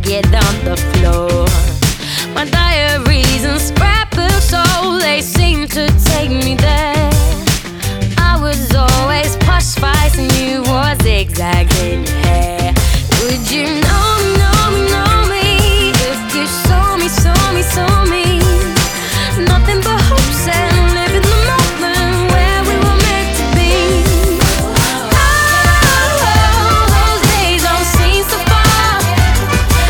it on the floor. My diaries and scrapbooks, oh, they seem to take me there.